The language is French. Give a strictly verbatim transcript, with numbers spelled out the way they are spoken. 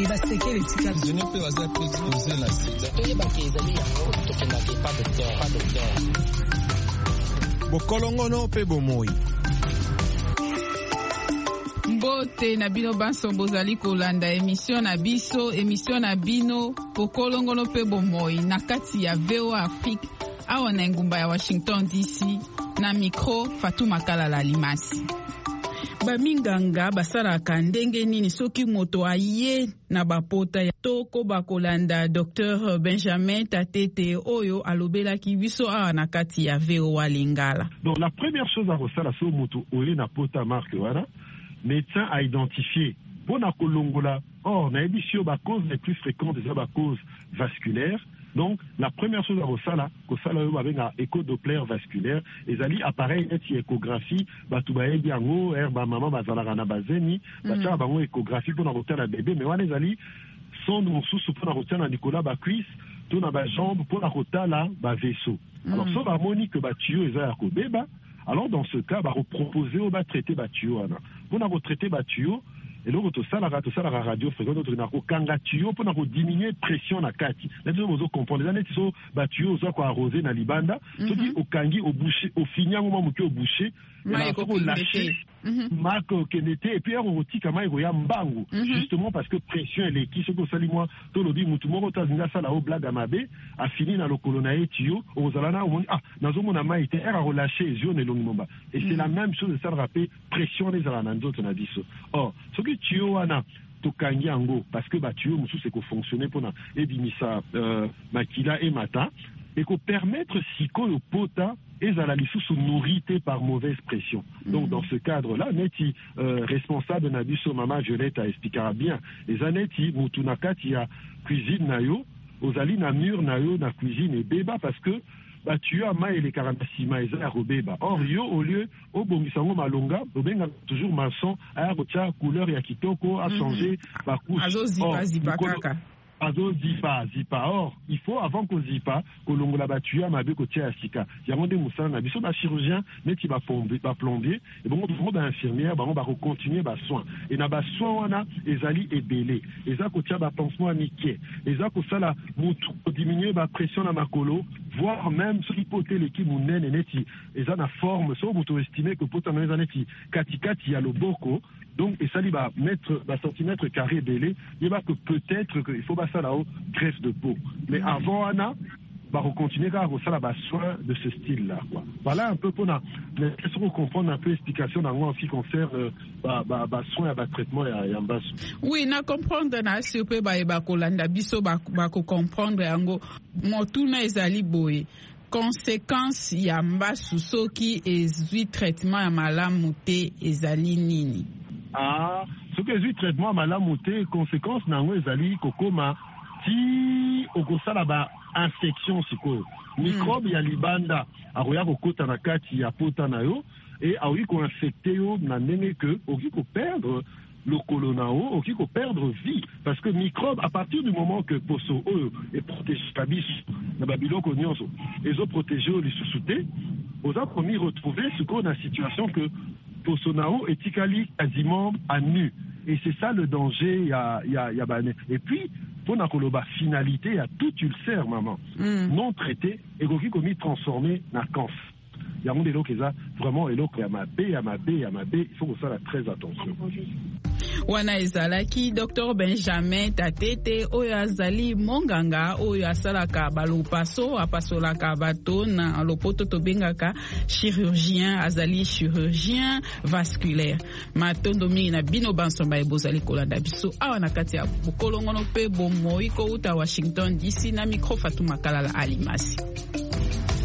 basekele tika zone pe waza prédisposé la sida toyeba ke ezali yango tokendaki pas docteur pas docteur bokolongono pe bomoi mbote na bino banso bozali kolanda émission na biso émission na bino bokolongono pe bomoi na kati ya V O A Afrique awa na ngumba ya Washington D C na micro Fatuma Kalala Limasi. Baminganga basalaka ndenge nini soki moto aye na bapota ya toko bakolanda Docteur Benjamin Tatete oyo alobelaki biso awa na kati ya V O A Lingala. Donc la première chose à resala so moto oye na pota marque wana médecin a identifié pour na kolongola or na édition ba cause les plus fréquentes des ba cause vasculaire. Donc la première chose à resala ko sala yo avec un écho-doppler vasculaire ezali appareil eti échographie batu ba yebi yango er ba maman bazala na bazeni ba tsa bango échographie pour na rotela bébé mais wana ezali sonde mosusu pour na rotela Nicolas ba cuisse to na ba jambe pour na rotela ba vaisseau. Alors so ba moni que ba tuyau ezali ko beba. Alors dans ce cas ba proposer au ba traiter ba tuyau wana pour na retraiter ba tuyau et donc tout ça la tout ça la radio fréquente notre na ko kanga tuyau pour na ko diminuer pression na kati là tu vous comprendre les années so ba tuyau zo ko arroser na libanda so dit au kangi au boucher au finyango mo muki au boucher ma ko lâcher ma ko kenete et puis on roti kama iko ya mbangu justement parce que pression elle est qui ce que ça moi to lobi mutu moko tazinga sala au blague amabe a fini na lokolo na tuyau au zalana au ah nazo mona mai te era relâcher yeux ne longomba et c'est la même chose ça rappeler pression les zalana nzoto na biso or ce que tuyau wana to kangi yango parce que ba tuyau musu c'est ko fonctionner pour na ebimisa euh, makila et mata et qu'on permettre siko le pota et à la lisusu nourrité par mauvaise pression. Donc mm. dans ce cadre-là, neti euh, responsable na biso mama Violette a expliqué bien. Les aneti mutunakati ya cuisine nayo, ozali na mur nayo na cuisine et beba parce que bah tu as ma et les carabasima et za robeba. Or yo au lieu au bongisango malonga, obenga toujours maçon a rocha couleur ya kitoko a changer ba couche. Azo zipa zipa kaka. Azo zipa zipa or il faut avant qu'on zipa que l'on la battu à ma be côté à sika il y a monde moussa na biso ba chirurgien mais qui va plomber ba plombier et bon on ba infirmière ba on va continuer ba soin et na ba soin wana ezali ebelé eza côté ba pansement niqué eza ko sala mutu diminuer ba pression na makolo voire même sur hypothèse l'équipe munene neti eza na forme so mutu estimer que potana eza neti katikati ya loboko donc et ça li va mettre ba centimètre carré belé il va que peut-être que il faut ça là-haut, greffe de peau. Mais avant, Anna, bah, on continue à avoir bah, soin de ce style-là. Quoi. Voilà un peu pour nous comprendre un peu l'explication en ce qui concerne euh, bah, bah, bah, soin et bah, traitement et en bas. Oui, na comprendre na si on peut bah, bah, kolanda biso bah, bah, comprendre yango motuna ezali boye. Conséquence ya mbasu soki ezui traitement ya malamu te ezali nini? Ah, ce que j'ai traitement malamu te conséquence nango ezali kokoma ti okosala ba infection sikoyo microbe ya libanda akoya kokota na kati ya pota na yo et akoki ko infecter yo na ndenge que okoki ko perdre le colonao okoki ko perdre vie parce que microbe à partir du moment que poso oyo est protégé kabiso na babiloko nyonso ezo protéger o lisusu te oza komi retrouver sikoyo na situation que Posonao est quasiment à nu. Et c'est ça le danger, il y a, y a, y a, et puis, pour la finalité, il y a tout ulcère, maman, mm. non traité, et qui commis transformé en cancer. Il y a des gens qui ont vraiment, et l'autre, il y a ma B, il y a ma B, il y a ma B, il faut que ça ait très attention. Wana ezalaki Docteur Benjamin Tatete oyo azali monganga oyo asalaka balopaso apasolaka bato na lopoto tobengaka chirurgien azali chirurgien vasculaire matondo mingi na bino bansomba ebozali kolanda biso awa na kati ya bokolongono pe bomoi ko uta Washington D C na micro Fatuma Kalala Alimasi.